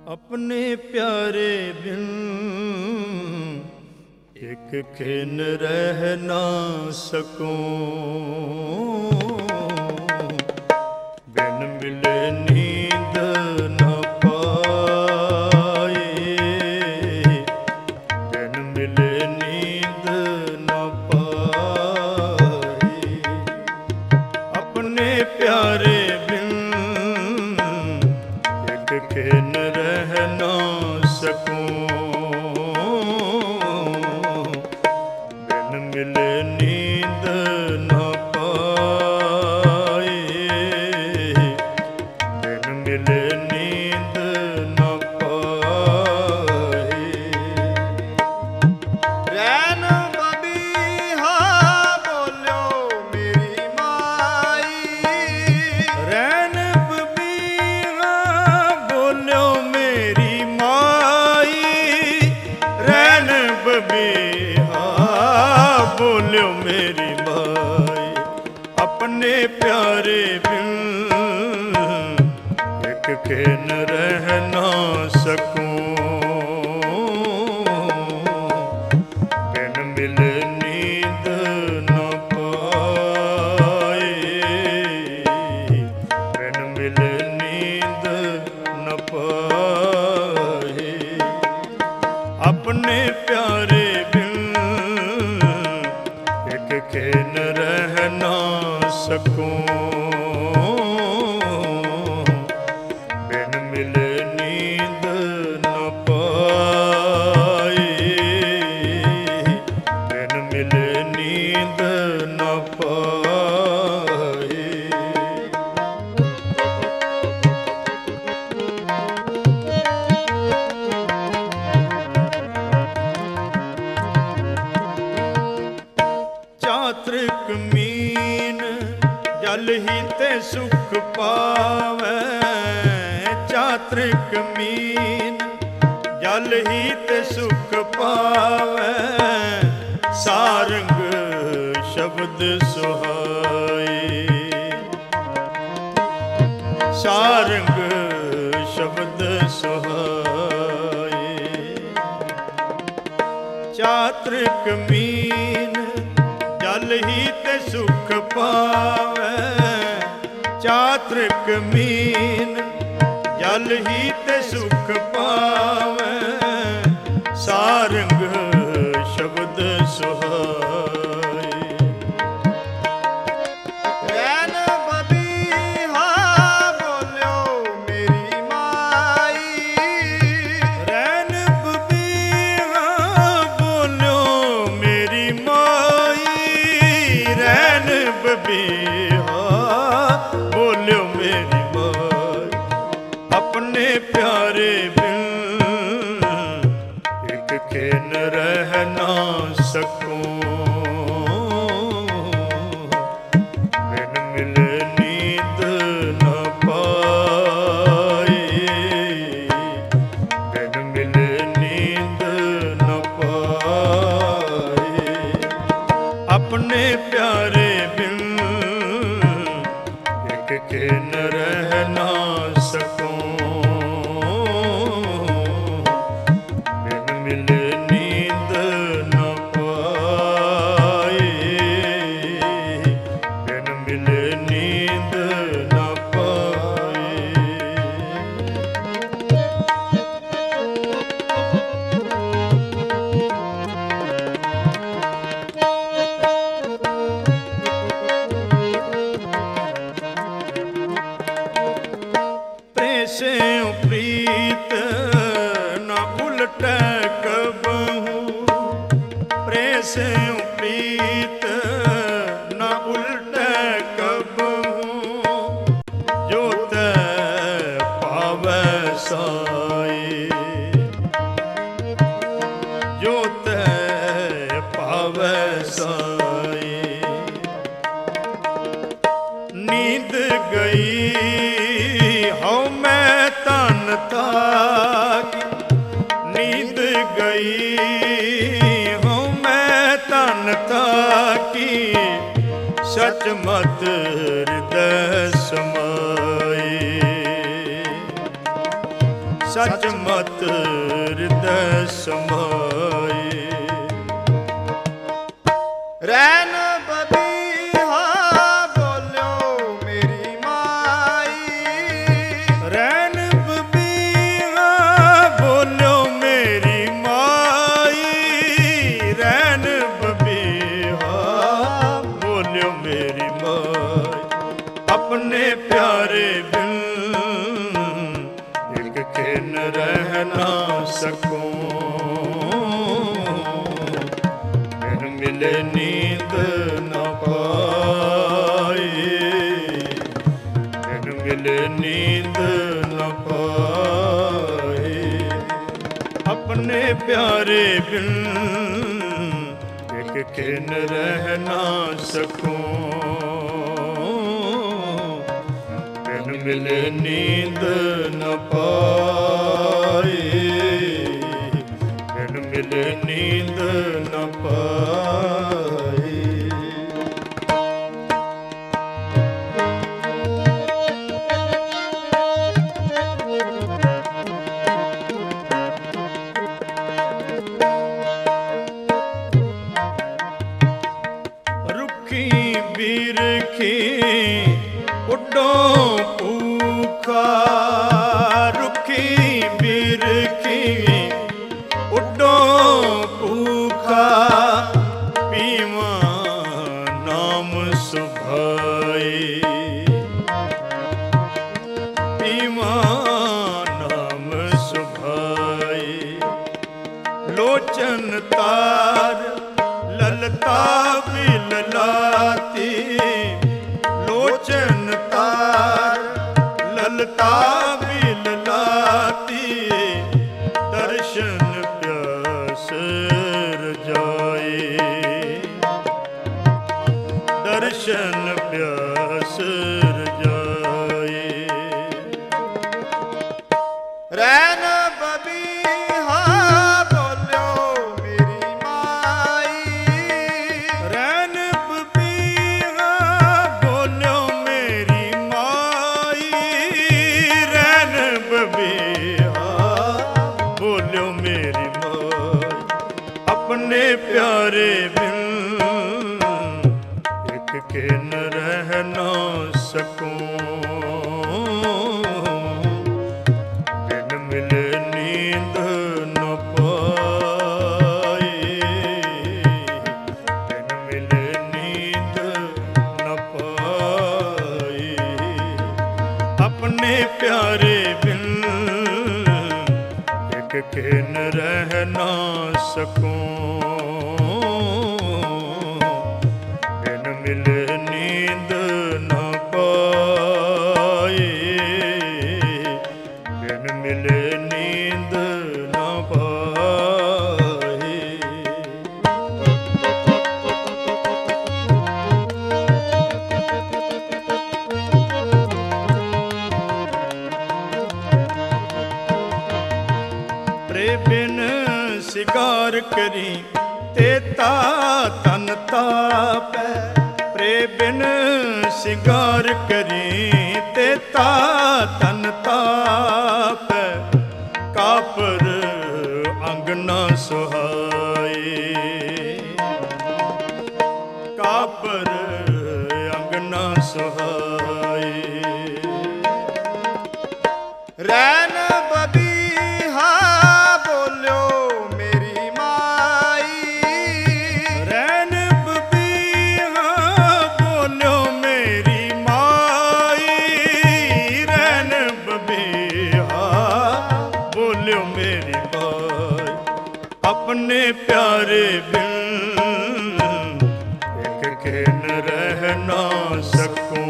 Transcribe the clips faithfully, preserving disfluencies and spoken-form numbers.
अपने प्यारे बिन एक खिन रह ना सकूं, बिन मिले नींद न पाए, बिन मिले नींद न पाए। अपने प्यारे बिन एक खिन रह ना सकूं, बिन मिले नींद न पाए, बिन मिले नींद न पाए। रैन बबीहा बोलो मेरी माई, रैन बबीहा बोलो मेरी माई, रैन बबीहा बोलो मेरी माई। अपने प्यारे बिन एक खिन रह ना सकूं, बिन मिले नींद न पाए, बिन मिले नींद न पाए। अपने प्यारे बिन एक खिन रह ना सकूं, बिन मिले नींद न पाए, बिन मिले नींद न पाए। चात्रिक मीन जल ही ते सुख पावै, चात्रिक मीन जल ही ते सुख पावै। सारंग शब्द सुहाए, सारंग शब्द सुहाए। चात्रिक मीन जल ही ते सुख पावै, चात्रिक मीन जल ही ते सुख पावै। सारंग शब्द सुहाए। रैन बबीहा बोलो मेरी माई, रैन बबीहा बोलो मेरी माई, रैन बबीहा बोलो मेरी माई। अपने प्यारे बिन एक खिन रह ना सकूं, बिन मिले नींद न पाए, बिन मिले नींद न पाए। अपने प्यारे बिन एक खिन रह ना सकूं, बिन मिले नींद न पाए, बिन मिले नींद न पाए। प्रेसे प्रीत न उलटै कबहूँ, प्रेसे प्रीत न उलटै कबहूँ। जो तै पावै साए, जो तै पावै साए। नींद गई हूँ मैं तन ताकी, नींद गई हूँ मैं तन ताकी। सच मत हृदय समाए, सच मत हृदय समाए। रैन बबीहा बोलो मेरी माई। रैन बबीहा बोलो मेरी माई। रैन बबीहा बोलो मेरी माई। अपने प्यारे बिन एक खिन रह ना सकूं। बिन मिले नींद न पाए। बिन मिले नींद न पाए। अपने प्यारे बिन एक खिन रह ना सकूं। बिन मिले नींद न पाए। बिन मिले नींद न पाए। रुखी बिरखी उडों भूखा। रुखी बिरखी उडों भूखा। पीवा नाम सुभाए। पीवा नाम सुभाए। लोचन तार ललता भी ललाती। लोचन तार ललता भी ललाती। दर्शन प्यास रजाए। दर्शन प्यास रजाए। रैन बबीहा बोलो मेरी माई। रैन बबीहा बोलो मेरी माई। रैन बबीहा बोलो मेरी माई। अपने प्यारे बिन एक खिन रह ना सकूं। बिन मिले नींद न पाए। बिन मिले नींद न पाए। अपने प्यारे बिन एक खिन रह ना सकूं। बिन मिले नींद न पाए। बिन मिले नींद न पाए। प्रे बिन सिगार करी तेता तन तापै। प्रे बिन सिगार करी तेता तन तापै। कापर अंग न सुहाए। कापर अंग न सुहाए। रैन बबीहा बोलो मेरी माई। रैन बबीहा बोलो मेरी माई। रैन बबीहा बोलो मेरी माई। अपने प्यारे बिन एक खिन रह ना सकूं।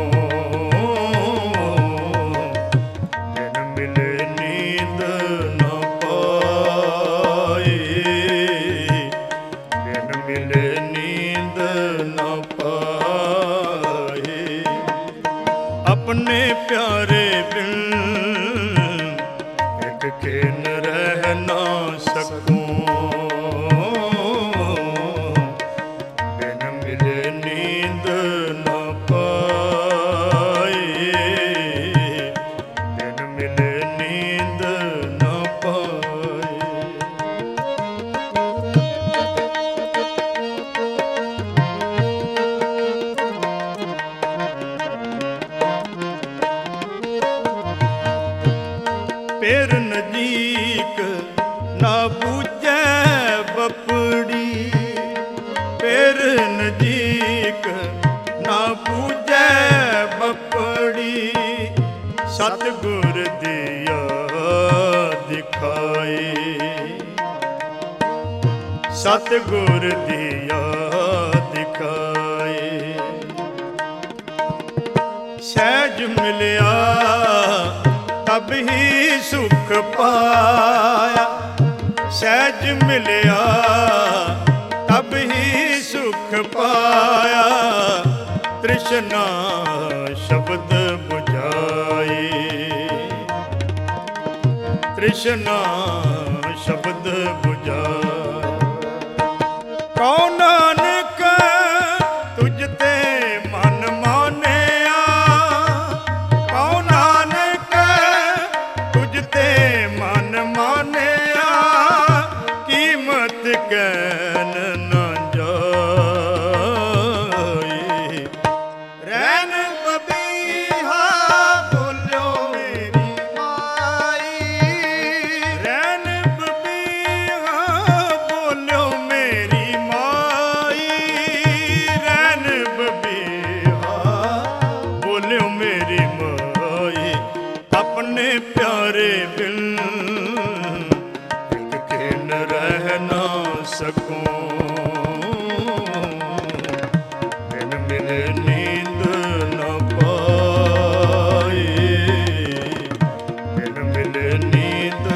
बिन मिले नींद न पाए। बिन मिले नींद न पाए। अपने प्यारे बिन एक खिन रह ना सकूं। ਫਿਰ ਨਜੀਕ ਨਾ ਬੂਝੈ ਬਪੜੀ, ਫਿਰ ਨਜੀਕ ਨਾ ਬੂਝੈ ਬਪੜੀ। ਸਤਿਗੁਰ ਦਿਆ ਦਿਖਾਏ, ਸਤਿਗੁਰ ਦਿਆ ਦਿਖਾਏ। ਸਹਿਜ ਮਿਲਿਆ ਤਬ ਹੀ ਸੁਖ ਪਾਇਆ, ਸਹਿਜ ਮਿਲਿਆ ਤਬ ਹੀ ਸੁਖ ਪਾਇਆ। ਤ੍ਰਿਸ਼ਨਾ ਸ਼ਬਦ ਬੁਝਾਏ, ਤ੍ਰਿਸ਼ਨਾ ਸ਼ਬਦ ਬੁਝਾਏ। ਕਉ ਨਾਨਕ ਤੁਝ ਤੇ ਮਨ ਮਾਨਿਆ, ਕਉ ਨਾਨਕ ਤੁਝ ਤੇ ਮਨ ਮਾਨਿਆ। ਕੀਮਤ ਕਹਿਨ ਨਾ ਜਾਏ, ਰੈਣ ਬਬੀਹਾ ਬੋਲਿਓ ਮੇਰੀ ਮਾਈ। ਰੈਣ ਬਬੀਹਾ ਬੋਲਿਓ ਮੇਰੀ ਮਾਈ, ਰੈਣ ਬਬੀਹਾ ਬੋਲਿਓ ਮੇਰੀ ਮਾਈ। ਆਪਣੇ ਪਿਆਰੇ ਬਿਨ ਇੱਕ ਖਿਨ ਰਹਿ ਨਾ ਸਕੂੰ, ਬਿਨ ਮਿਲੇ ਨੀਂਦ ਨਾ ਪਾਏ, ਬਿਨ ਮਿਲੇ ਨੀਂਦ